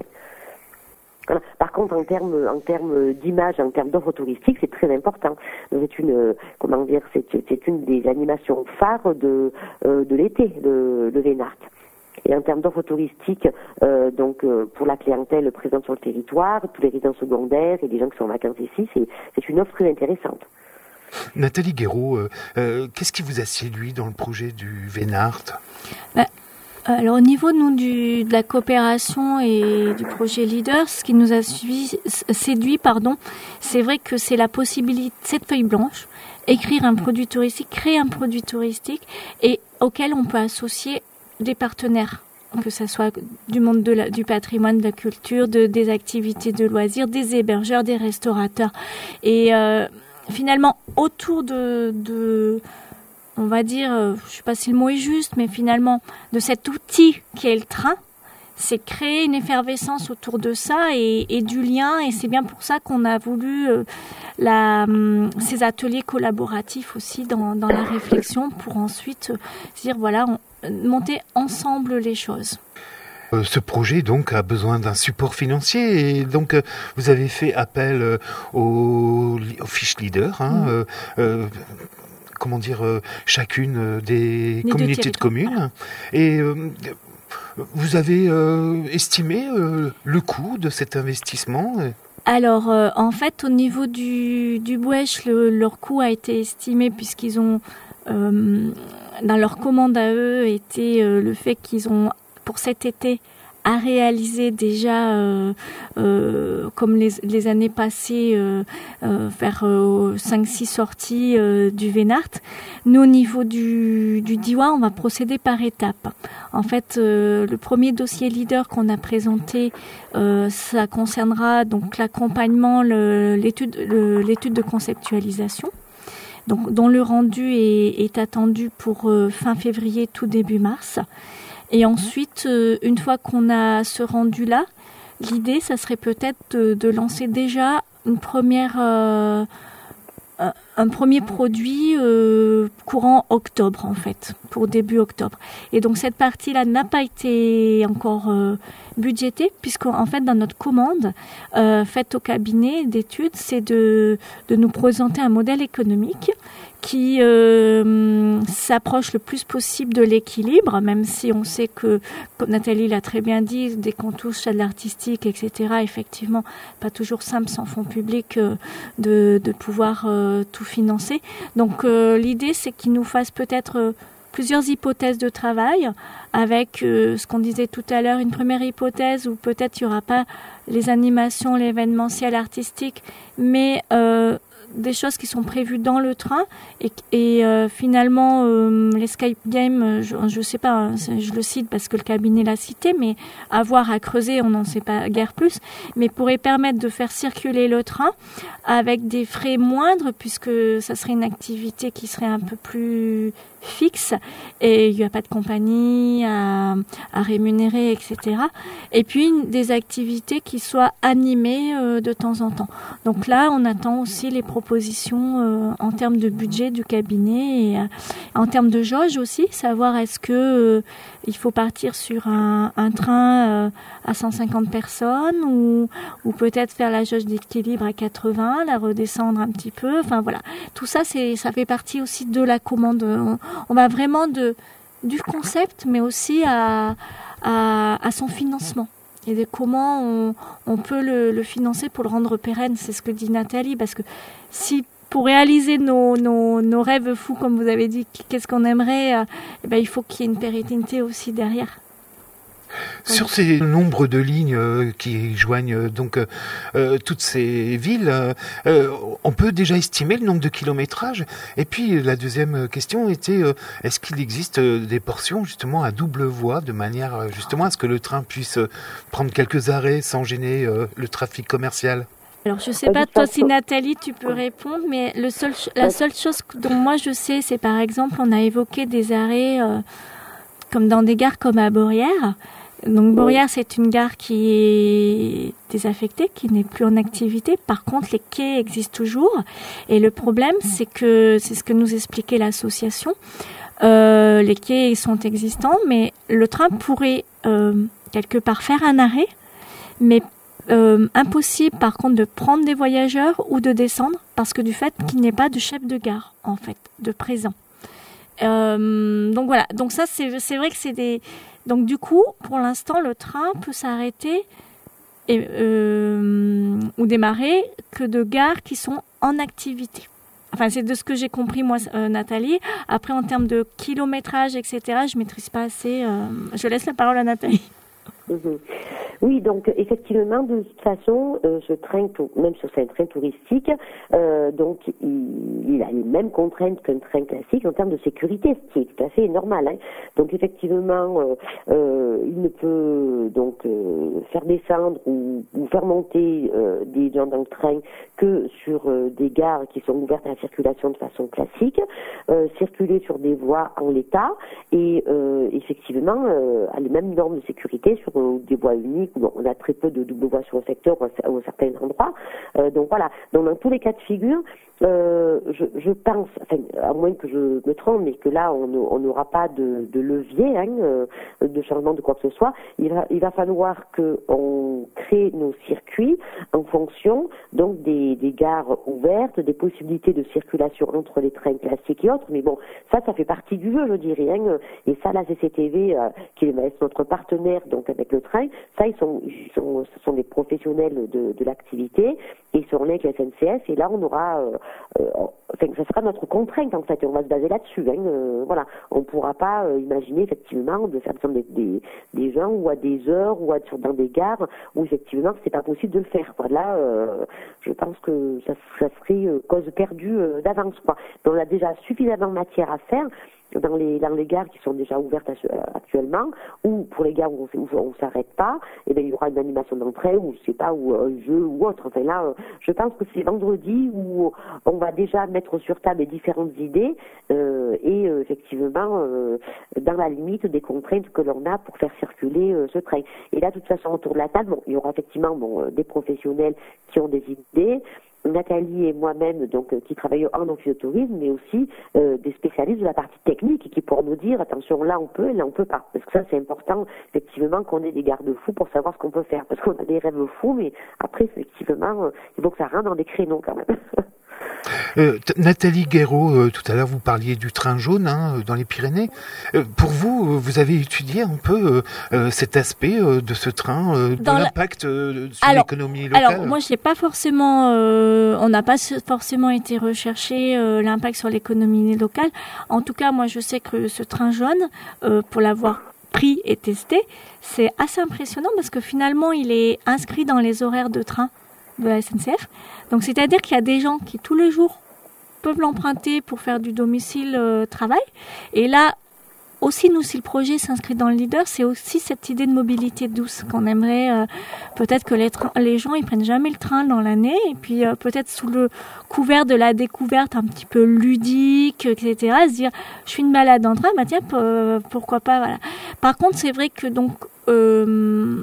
Voilà. Par contre, en termes en termes d'image, en termes d'offres touristiques, c'est très important. C'est une comment dire, c'est, c'est une des animations phares de euh, de l'été, le, le Vénart. Et en termes d'offres touristiques, euh, donc euh, pour la clientèle présente sur le territoire, tous les résidents secondaires et les gens qui sont en vacances ici, c'est, c'est une offre très intéressante. Nathalie Guéraud, euh, euh, qu'est-ce qui vous a séduit dans le projet du Vénart ? bah, Alors au niveau nous, du, de la coopération et du projet Leader, ce qui nous a suivi, séduit, pardon, c'est vrai que c'est la possibilité, cette feuille blanche, écrire un produit touristique, créer un produit touristique et auquel on peut associer des partenaires, que ce soit du monde de la, du patrimoine, de la culture, de, des activités de loisirs, des hébergeurs, des restaurateurs. Et euh, finalement, autour de, de, on va dire, euh, je ne sais pas si le mot est juste, mais finalement, de cet outil qui est le train, c'est créer une effervescence autour de ça et, et du lien. Et c'est bien pour ça qu'on a voulu euh, la, hum, ces ateliers collaboratifs aussi dans, dans la réflexion pour ensuite euh, dire, voilà, on, monter ensemble les choses. Euh, ce projet donc a besoin d'un support financier et donc euh, vous avez fait appel euh, aux, aux fiches leaders, hein, mmh. euh, euh, comment dire, euh, chacune des les communautés de communes. Voilà. Et euh, vous avez euh, estimé euh, le coût de cet investissement ? Alors, euh, en fait, au niveau du, du Bouèche, le, leur coût a été estimé puisqu'ils ont, euh, dans leur commande à eux, été euh, le fait qu'ils ont, pour cet été, à réaliser déjà, euh, euh, comme les, les années passées, euh, euh, faire euh, cinq six sorties euh, du Vénart. Nous, au niveau du, du D I W A, on va procéder par étapes. En fait, euh, le premier dossier leader qu'on a présenté, euh, ça concernera donc l'accompagnement, le, l'étude, le, l'étude de conceptualisation, donc dont le rendu est, est attendu pour euh, fin février, tout début mars. Et ensuite, euh, une fois qu'on a ce rendu-là, l'idée, ça serait peut-être de, de lancer déjà une première, euh, un, un premier produit euh, courant octobre, en fait, pour début octobre. Et donc, cette partie-là n'a pas été encore euh, budgétée, puisqu'en fait, dans notre commande euh, faite au cabinet d'études, c'est de, de nous présenter un modèle économique qui euh, s'approche le plus possible de l'équilibre, même si on sait que, comme Nathalie l'a très bien dit, dès qu'on touche à de l'artistique, et cetera, effectivement, pas toujours simple sans fonds publics euh, de, de pouvoir euh, tout financer. Donc euh, l'idée, c'est qu'il nous fasse peut-être euh, plusieurs hypothèses de travail, avec euh, ce qu'on disait tout à l'heure, une première hypothèse où peut-être il n'y aura pas les animations, l'événementiel artistique, mais euh, des choses qui sont prévues dans le train et, et euh, finalement euh, l'escape game, je ne sais pas, hein, je le cite parce que le cabinet l'a cité, mais à voir, à creuser, on n'en sait pas guère plus, mais pourrait permettre de faire circuler le train avec des frais moindres puisque ça serait une activité qui serait un peu plus fixe et il n'y a pas de compagnie à, à rémunérer, et cetera. Et puis des activités qui soient animées euh, de temps en temps. Donc là, on attend aussi les propositions euh, en termes de budget du cabinet et euh, en termes de jauge aussi, savoir est-ce que euh, il faut partir sur un, un train euh, à cent cinquante personnes ou, ou peut-être faire la jauge d'équilibre à quatre-vingts, la redescendre un petit peu. Enfin voilà, tout ça, c'est, ça fait partie aussi de la commande. On, on va vraiment de, du concept, mais aussi à, à, à son financement. Et de comment on, on peut le, le financer pour le rendre pérenne. C'est ce que dit Nathalie, parce que si pour réaliser nos, nos, nos rêves fous, comme vous avez dit, qu'est-ce qu'on aimerait, euh, eh ben, il faut qu'il y ait une pérennité aussi derrière. Sur ces nombres de lignes euh, qui joignent euh, donc euh, toutes ces villes, euh, on peut déjà estimer le nombre de kilométrages. Et puis la deuxième question était euh, est-ce qu'il existe euh, des portions justement à double voie de manière euh, justement à ce que le train puisse euh, prendre quelques arrêts sans gêner euh, le trafic commercial? Alors, je ne sais pas, toi, si Nathalie, tu peux répondre, mais le seul, la seule chose dont moi je sais, c'est par exemple, on a évoqué des arrêts euh, comme dans des gares comme à Beaurières. Donc, Beaurières, c'est une gare qui est désaffectée, qui n'est plus en activité. Par contre, les quais existent toujours. Et le problème, c'est que, c'est ce que nous expliquait l'association, euh, les quais sont existants, mais le train pourrait euh, quelque part faire un arrêt, mais Euh, impossible par contre de prendre des voyageurs ou de descendre parce que du fait qu'il n'y ait pas de chef de gare en fait de présent. Euh, donc voilà, donc ça c'est c'est vrai que c'est des donc du coup pour l'instant le train peut s'arrêter et euh, ou démarrer que de gares qui sont en activité. Enfin, c'est de ce que j'ai compris, moi, euh, Nathalie. Après, en termes de kilométrage, et cetera, je maîtrise pas assez. Euh, je laisse la parole à Nathalie. Mmh. Oui, donc effectivement, de toute façon, euh, ce train, même sur un train touristique, euh, donc il, il a les mêmes contraintes qu'un train classique en termes de sécurité, ce qui est tout à fait normal. Hein. Donc effectivement, euh, euh, il ne peut donc euh, faire descendre ou, ou faire monter euh, des gens dans le train que sur euh, des gares qui sont ouvertes à la circulation de façon classique, euh, circuler sur des voies en l'état et euh, effectivement euh, à les mêmes normes de sécurité sur euh, des voies uniques. Bon, on a très peu de double voies sur le secteur ou à, à certains endroits. Euh, donc voilà. Donc dans tous les cas de figure, euh, je, je pense, enfin, à moins que je me trompe, mais que là on n'aura pas de, de levier hein, euh, de changement de quoi que ce soit. Il va, il va falloir que on crée nos circuits en fonction donc des, des gares ouvertes, des possibilités de circulation entre les trains classiques et autres. Mais bon, ça, ça fait partie du jeu, je dirais. Hein, et ça, la C C T V, euh, qui est notre partenaire donc avec le train, ça, ils sont, ils sont, ce sont des professionnels de, de l'activité, et ils seront là avec la S N C F, et là, on aura, euh, euh, enfin, ça sera notre contrainte, en fait, et on va se baser là-dessus, hein, euh, voilà. On ne pourra pas euh, imaginer, effectivement, de faire des, des, des gens, ou à des heures, ou à, dans des gares, où, effectivement, c'est pas possible de le faire, quoi. Là, euh, je pense que ça, ça serait euh, cause perdue euh, d'avance, quoi. Mais on a déjà suffisamment de matière à faire, dans les, dans les gares qui sont déjà ouvertes actuellement, ou pour les gares où on ne s'arrête pas, et ben il y aura une animation d'entrée, ou je sais pas, ou un jeu ou autre. Enfin là, je pense que c'est vendredi où on va déjà mettre sur table les différentes idées, euh, et euh, effectivement, euh, dans la limite des contraintes que l'on a pour faire circuler euh, ce train. Et là, de toute façon, autour de la table, bon, il y aura effectivement bon, des professionnels qui ont des idées, Nathalie et moi-même, donc, qui travaillons en amphitourisme, mais aussi euh, des spécialistes de la partie technique qui pourront nous dire, attention, là on peut, là on peut pas. Parce que ça, c'est important, effectivement, qu'on ait des garde-fous pour savoir ce qu'on peut faire. Parce qu'on a des rêves fous, mais après, effectivement, il faut que ça rentre dans des créneaux quand même. Euh, Nathalie Guéraud, euh, tout à l'heure vous parliez du train jaune hein, dans les Pyrénées. Euh, pour vous, vous avez étudié un peu euh, euh, cet aspect euh, de ce train, euh, de l'impact euh, sur alors, l'économie locale. Alors moi, j'ai pas forcément, euh, on n'a pas forcément été rechercher euh, l'impact sur l'économie locale. En tout cas, moi, je sais que ce train jaune, euh, pour l'avoir pris et testé, c'est assez impressionnant parce que finalement, il est inscrit dans les horaires de train de la S N C F. Donc, c'est-à-dire qu'il y a des gens qui, tous les jours, peuvent l'emprunter pour faire du domicile euh, travail. Et là, aussi, nous, si le projet s'inscrit dans le leader, c'est aussi cette idée de mobilité douce qu'on aimerait, euh, peut-être que les, tra- les gens, ils prennent jamais le train dans l'année, et puis euh, peut-être sous le couvert de la découverte un petit peu ludique, et cetera, se dire, je suis une balade dans le train, bah tiens, p- pourquoi pas, voilà. Par contre, c'est vrai que donc, euh,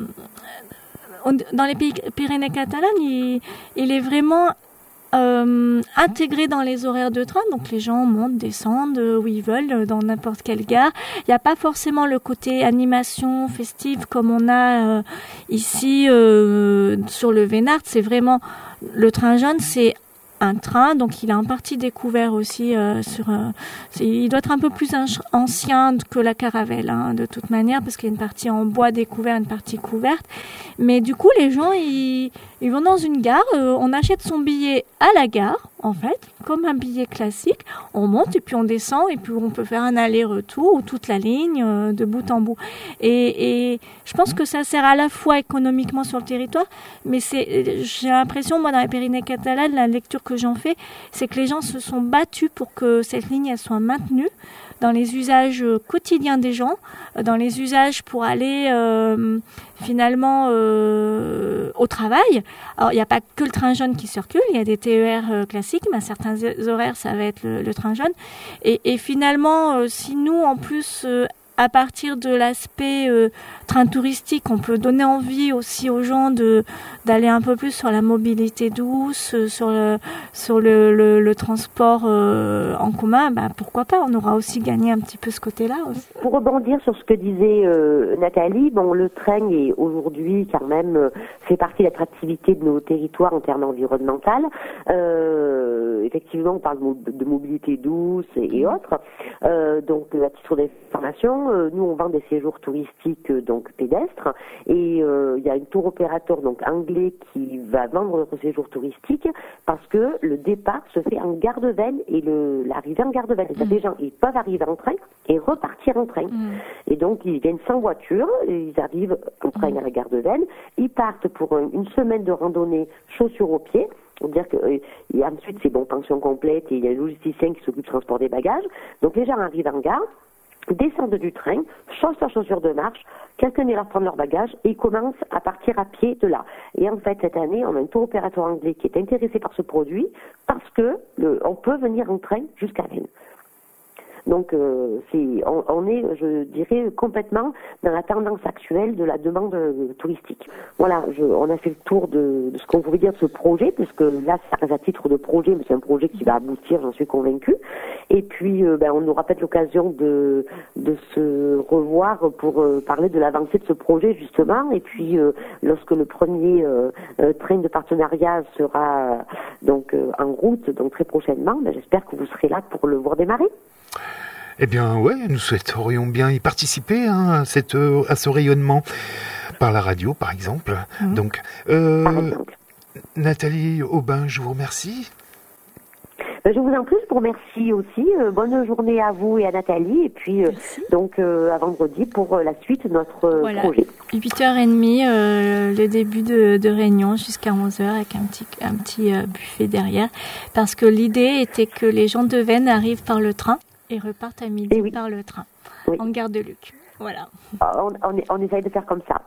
dans les Pyrénées catalanes, il, il est vraiment euh, intégré dans les horaires de train. Donc les gens montent, descendent euh, où ils veulent, dans n'importe quelle gare. Il n'y a pas forcément le côté animation festive comme on a euh, ici euh, sur le Vénard. C'est vraiment le train jaune, c'est un train, donc il a en partie découvert aussi euh, sur. Euh, c'est, il doit être un peu plus ancien que la Caravelle, hein, de toute manière, parce qu'il y a une partie en bois découvert, une partie couverte. Mais du coup, les gens, ils, Ils vont dans une gare, euh, on achète son billet à la gare, en fait, comme un billet classique. On monte et puis on descend et puis on peut faire un aller-retour ou toute la ligne euh, de bout en bout. Et, et je pense que ça sert à la fois économiquement sur le territoire, mais c'est, j'ai l'impression, moi, dans la Pyrénées catalanes, la lecture que j'en fais, c'est que les gens se sont battus pour que cette ligne elle soit maintenue dans les usages quotidiens des gens, dans les usages pour aller euh, finalement euh, au travail. Alors, il n'y a pas que le train jaune qui circule, il y a des T E R euh, classiques, mais à certains horaires, ça va être le, le train jaune. Et, et finalement, euh, si nous, en plus, euh, à partir de l'aspect euh, train touristique, on peut donner envie aussi aux gens de d'aller un peu plus sur la mobilité douce, sur le sur le, le, le transport euh, en commun. Bah, pourquoi pas, on aura aussi gagné un petit peu ce côté-là aussi. Pour rebondir sur ce que disait euh, Nathalie, bon, le train est aujourd'hui quand même euh, fait partie de l'attractivité de nos territoires en termes environnementaux. Euh, effectivement, on parle de mobilité douce et, et autres. Euh, donc, à titre d'information, euh, nous on vend des séjours touristiques euh, donc pédestres et euh, il y a une tour opérateur donc anglais qui va vendre notre séjour touristique parce que le départ se fait en gare de Veynes et le l'arrivée en gare de Veynes. C'est-à-dire que les gens ils peuvent arriver en train et repartir en train. Mmh. Et donc ils viennent sans voiture, ils arrivent en train mmh. à la gare de Veynes, ils partent pour un, une semaine de randonnée chaussures aux pieds. C'est-à-dire que euh, et ensuite c'est bon pension complète et il y a un logisticien qui s'occupe du transport des bagages. Donc les gens arrivent en gare, descendent du train, changent leurs chaussures de marche, quelqu'un vient leur prendre leur bagage et ils commencent à partir à pied de là. Et en fait, cette année, on a un tour opérateur anglais qui est intéressé par ce produit parce que le, on peut venir en train jusqu'à Veynes. Donc, euh, c'est, on, on est, je dirais, complètement dans la tendance actuelle de la demande euh, touristique. Voilà, je, on a fait le tour de, de ce qu'on pouvait dire de ce projet, puisque là, ça reste à titre de projet, mais c'est un projet qui va aboutir, j'en suis convaincue. Et puis, euh, ben, on aura peut-être l'occasion de, de se revoir pour euh, parler de l'avancée de ce projet, justement. Et puis, euh, lorsque le premier euh, euh, train de partenariat sera donc euh, en route, donc très prochainement, ben, j'espère que vous serez là pour le voir démarrer. Eh bien, ouais, nous souhaiterions bien y participer hein, à, cette, à ce rayonnement par la radio, par exemple. Mmh. Donc, euh, par exemple. Nathalie Aubin, je vous remercie. Je vous en prie, je vous remercie aussi. Euh, bonne journée à vous et à Nathalie. Et puis, euh, donc, euh, à vendredi pour euh, la suite de notre euh, voilà. projet. huit heures trente, euh, le début de, de réunion jusqu'à onze heures avec un petit, un petit euh, buffet derrière. Parce que l'idée était que les gens de Veynes arrivent par le train et repartent à midi oui. par le train, oui. en gare de Luc. Voilà. On, on, on essaye de faire comme ça.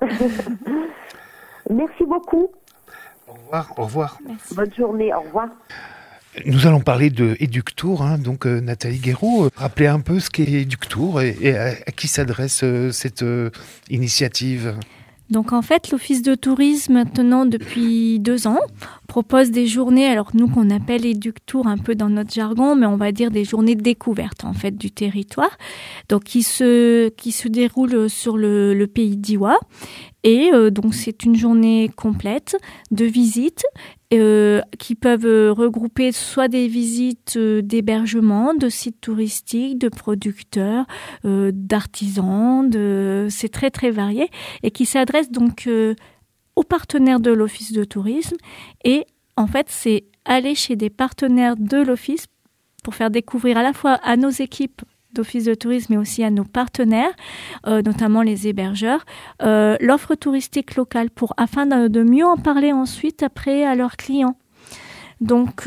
Merci beaucoup. Au revoir. Au revoir. Merci. Bonne journée. Au revoir. Nous allons parler de Eductour, hein, donc euh, Nathalie Guéraud, euh, rappelez un peu ce qu'est Eductour et, et à, à qui s'adresse euh, cette euh, initiative. Donc en fait, l'Office de tourisme, maintenant depuis deux ans, propose des journées, alors nous qu'on appelle Eductour un peu dans notre jargon, mais on va dire des journées de découverte en fait du territoire, donc qui se qui se déroulent sur le, le pays d'Iwa. Et euh, donc c'est une journée complète de visites euh, qui peuvent euh, regrouper soit des visites euh, d'hébergement, de sites touristiques, de producteurs, euh, d'artisans, de... c'est très très varié et qui s'adresse donc euh, aux partenaires de l'Office de tourisme. Et en fait c'est aller chez des partenaires de l'Office pour faire découvrir à la fois à nos équipes d'Office de tourisme, mais aussi à nos partenaires, euh, notamment les hébergeurs, euh, l'offre touristique locale pour, afin de, de mieux en parler ensuite après à leurs clients. Donc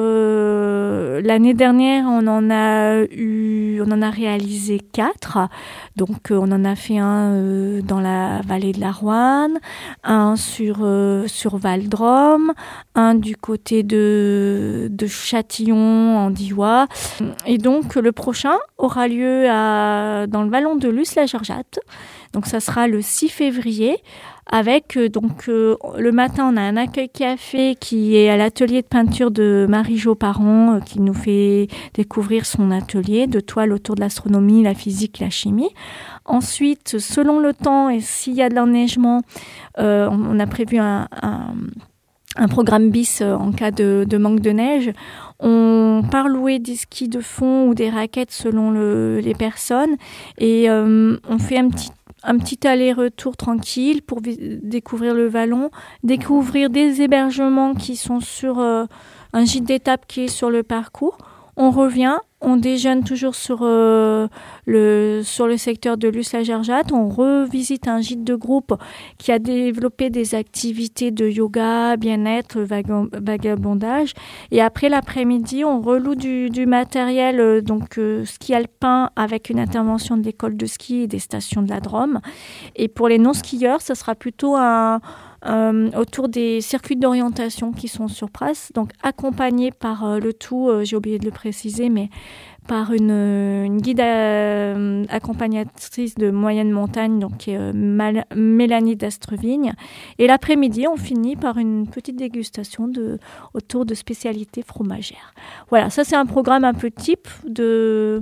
euh, l'année dernière, on en a eu, on en a réalisé quatre. Donc euh, on en a fait un euh, dans la vallée de la Roanne, un sur euh, sur Val-d'Rome, un du côté de de Châtillon en Diois. Et donc le prochain aura lieu à dans le vallon de Luce-la-Georgette. Donc ça sera le six février. Avec euh, donc euh, le matin, on a un accueil café qui est à l'atelier de peinture de Marie-Jo Parent euh, qui nous fait découvrir son atelier de toile autour de l'astronomie, la physique, la chimie. Ensuite, selon le temps et s'il y a de l'enneigement, euh, on, on a prévu un, un, un programme bis euh, en cas de, de manque de neige. On part louer des skis de fond ou des raquettes selon le, les personnes et euh, on fait un petit un petit aller-retour tranquille pour vi- découvrir le vallon, découvrir des hébergements qui sont sur euh, un gîte d'étape qui est sur le parcours. On revient, on déjeune toujours sur, euh, le, sur le secteur de Luce-la-Gerjat. On revisite un gîte de groupe qui a développé des activités de yoga, bien-être, vaga- vagabondage. Et après l'après-midi, on reloue du, du matériel, euh, donc euh, ski alpin avec une intervention de l'école de ski et des stations de la Drôme. Et pour les non-skieurs, ce sera plutôt un... Euh, autour des circuits d'orientation qui sont sur place, donc accompagnés par euh, le tout, euh, j'ai oublié de le préciser, mais par une, une guide euh, accompagnatrice de moyenne montagne, donc qui est euh, Mal- Mélanie d'Astrevigne. Et l'après-midi, on finit par une petite dégustation de, autour de spécialités fromagères. Voilà, ça c'est un programme un peu type de...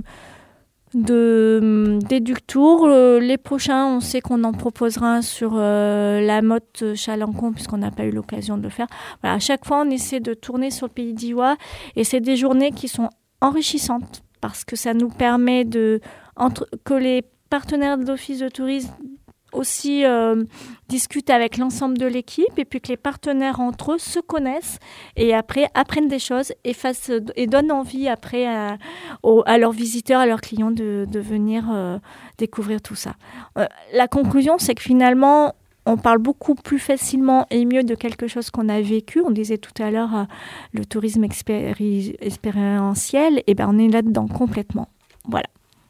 de d'Éductour. Euh, les prochains, on sait qu'on en proposera un sur euh, la Motte Chalancon, puisqu'on n'a pas eu l'occasion de le faire. Voilà, à chaque fois, on essaie de tourner sur le Pays d'Iwa, et c'est des journées qui sont enrichissantes, parce que ça nous permet de, entre, que les partenaires de l'Office de tourisme aussi euh, discutent avec l'ensemble de l'équipe, et puis que les partenaires entre eux se connaissent et après apprennent des choses et, fassent, et donnent envie après à, aux, à leurs visiteurs, à leurs clients de, de venir euh, découvrir tout ça. Euh, la conclusion, c'est que finalement, on parle beaucoup plus facilement et mieux de quelque chose qu'on a vécu. On disait tout à l'heure euh, le tourisme expéri- expérientiel, et ben on est là-dedans complètement. Voilà.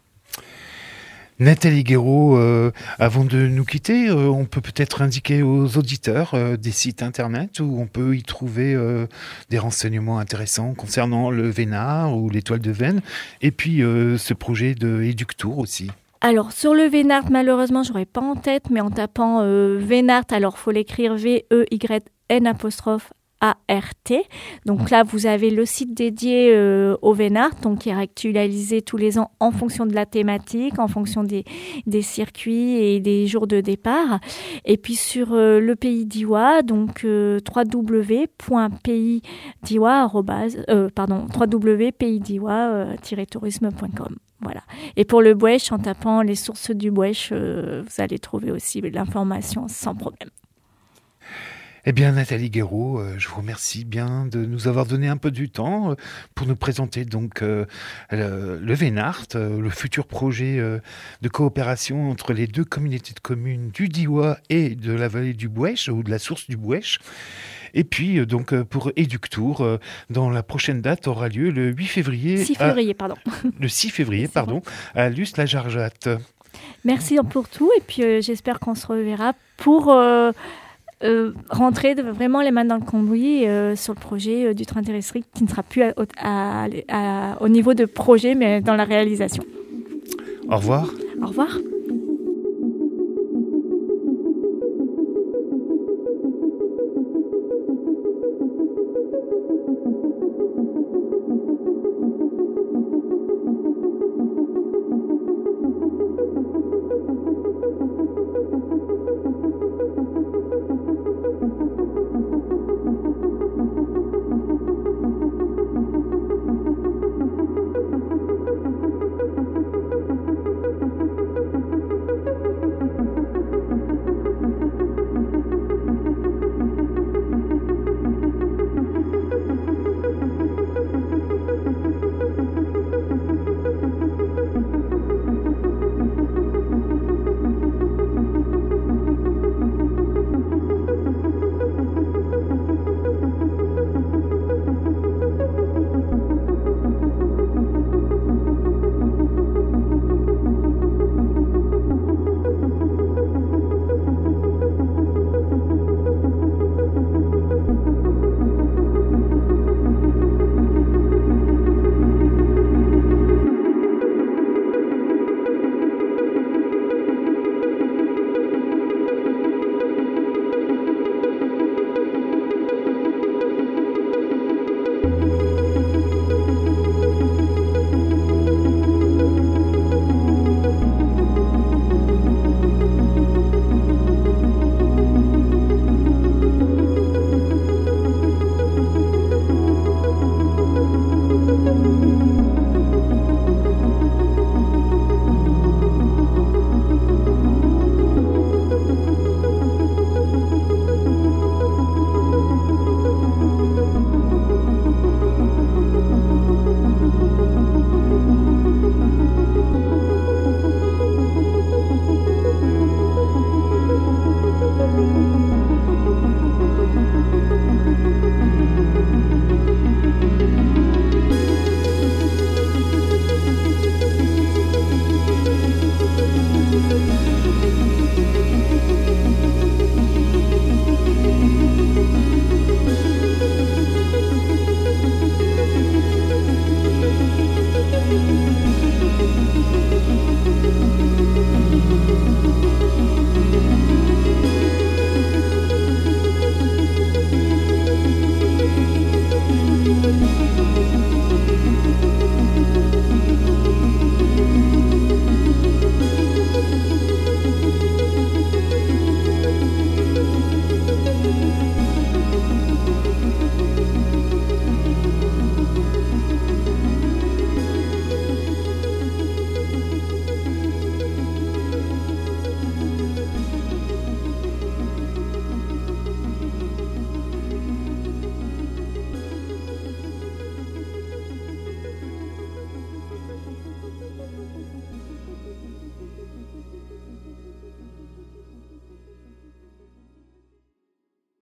Nathalie Guéraud, euh, avant de nous quitter, euh, on peut peut-être indiquer aux auditeurs euh, des sites internet où on peut y trouver euh, des renseignements intéressants concernant le Vénard ou l'étoile de Veynes, et puis euh, ce projet de Éductour aussi. Alors, sur le Vénard, malheureusement, je n'aurais pas en tête, mais en tapant euh, Vénard, alors il faut l'écrire V E Y N apostrophe A R T. Donc là, vous avez le site dédié euh, au Vénard, donc qui est actualisé tous les ans en fonction de la thématique, en fonction des, des circuits et des jours de départ. Et puis sur euh, le Pays d'Iwa, donc euh, w w w point pays d'iwa euh, pardon w w w point pays d'iwa tiret tourisme point com. Voilà. Et pour le Bouèche, en tapant les sources du Bouèche, euh, vous allez trouver aussi l'information sans problème. Eh bien, Nathalie Guéraud, euh, je vous remercie bien de nous avoir donné un peu du temps euh, pour nous présenter donc euh, le, le Vénard, euh, le futur projet euh, de coopération entre les deux communautés de communes du Diois et de la vallée du Bouèche, ou de la source du Bouèche. Et puis, euh, donc, euh, pour Éductour, euh, dans la prochaine date, aura lieu le huit février... six février, à, pardon. Le six février, C'est pardon, bon. à Luce-la-Gerjat. Merci pour tout, et puis euh, j'espère qu'on se reverra pour... Euh, Euh, rentrer de, vraiment les mains dans le cambouis euh, sur le projet euh, du train terrestre qui ne sera plus à, à, à, au niveau de projet mais dans la réalisation. Au revoir. Au revoir.